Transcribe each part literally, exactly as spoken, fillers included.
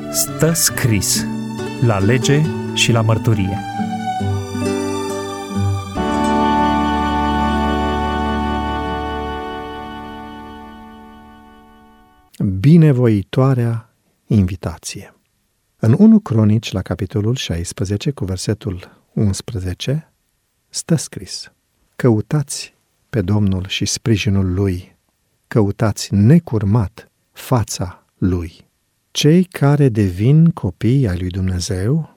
Stă scris la lege și la mărturie. Binevoitoarea invitație. În unu Cronici, la capitolul șaisprezece, cu versetul unsprezece, stă scris: Căutați pe Domnul și sprijinul Lui, căutați necurmat fața Lui. Cei care devin copii ai lui Dumnezeu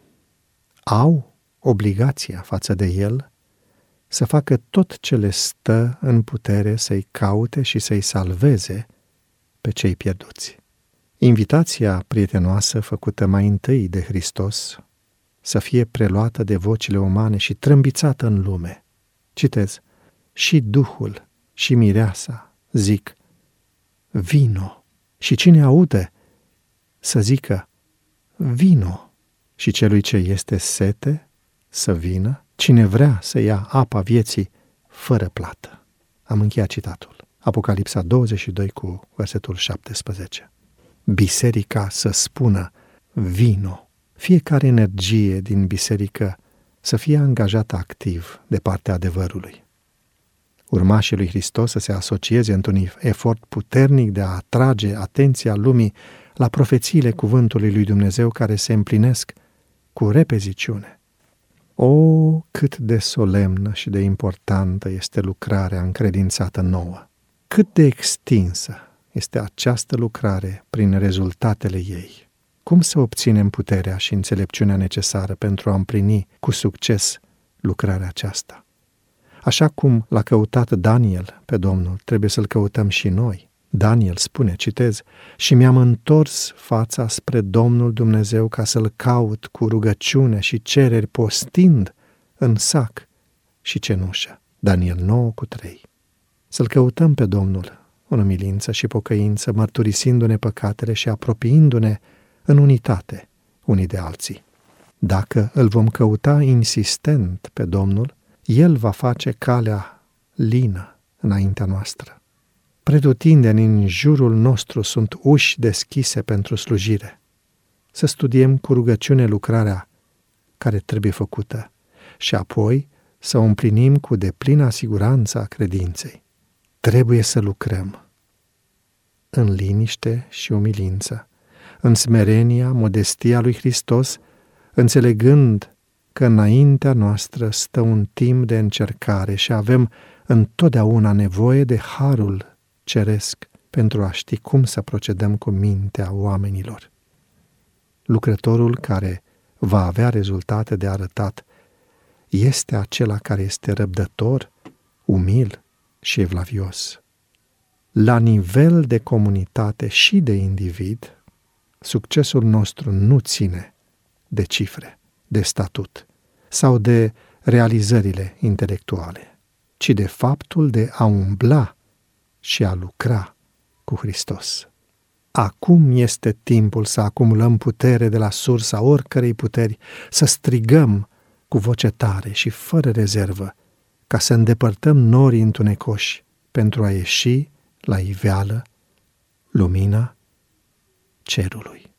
au obligația față de El să facă tot ce le stă în putere să-i caute și să-i salveze pe cei pierduți. Invitația prietenoasă făcută mai întâi de Hristos să fie preluată de vocile umane și trâmbițată în lume. Citez: și Duhul și Mireasa zic: vino. Și cine aude să zică: vino. Și celui ce este sete să vină, cine vrea să ia apa vieții fără plată. Am încheiat citatul. Apocalipsa douăzeci și doi cu versetul șaptesprezece. Biserica să spună: vino. Fiecare energie din biserică să fie angajată activ de partea adevărului. Urmașii lui Hristos să se asocieze într-un efort puternic de a atrage atenția lumii la profețiile cuvântului lui Dumnezeu care se împlinesc cu repeziciune. O, cât de solemnă și de importantă este lucrarea încredințată nouă! Cât de extinsă este această lucrare prin rezultatele ei! Cum să obținem puterea și înțelepciunea necesară pentru a împlini cu succes lucrarea aceasta? Așa cum l-a căutat Daniel pe Domnul, trebuie să-l căutăm și noi. Daniel spune, citez: și mi-am întors fața spre Domnul Dumnezeu ca să-l caut cu rugăciune și cereri, postind în sac și cenușă. Daniel nouă cu trei. Să-l căutăm pe Domnul în umilință și pocăință, mărturisindu-ne păcatele și apropiindu-ne în unitate unii de alții. Dacă îl vom căuta insistent pe Domnul, El va face calea lină înaintea noastră. Pretutindeni în jurul nostru sunt uși deschise pentru slujire. Să studiem cu rugăciune lucrarea care trebuie făcută și apoi să o împlinim cu deplină siguranță a credinței. Trebuie să lucrăm în liniște și umilință, în smerenia, modestia lui Hristos, înțelegând că înaintea noastră stă un timp de încercare și avem întotdeauna nevoie de harul ceresc pentru a ști cum să procedăm cu mintea oamenilor. Lucrătorul care va avea rezultate de arătat este acela care este răbdător, umil și evlavios. La nivel de comunitate și de individ, succesul nostru nu ține de cifre, de statut sau de realizările intelectuale, ci de faptul de a umbla și a lucra cu Hristos. Acum este timpul să acumulăm putere de la sursa oricărei puteri, să strigăm cu voce tare și fără rezervă, ca să îndepărtăm norii întunecoși pentru a ieși la iveală lumina cerului.